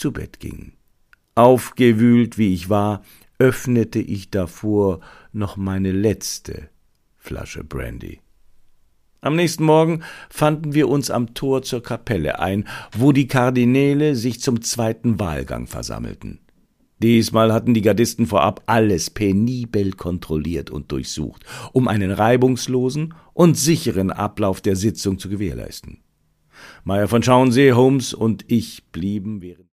zu Bett ging. Aufgewühlt wie ich war, öffnete ich davor noch meine letzte Flasche Brandy. Am nächsten Morgen fanden wir uns am Tor zur Kapelle ein, wo die Kardinäle sich zum zweiten Wahlgang versammelten. Diesmal hatten die Gardisten vorab alles penibel kontrolliert und durchsucht, um einen reibungslosen und sicheren Ablauf der Sitzung zu gewährleisten. Meyer von Schauensee, Holmes und ich blieben während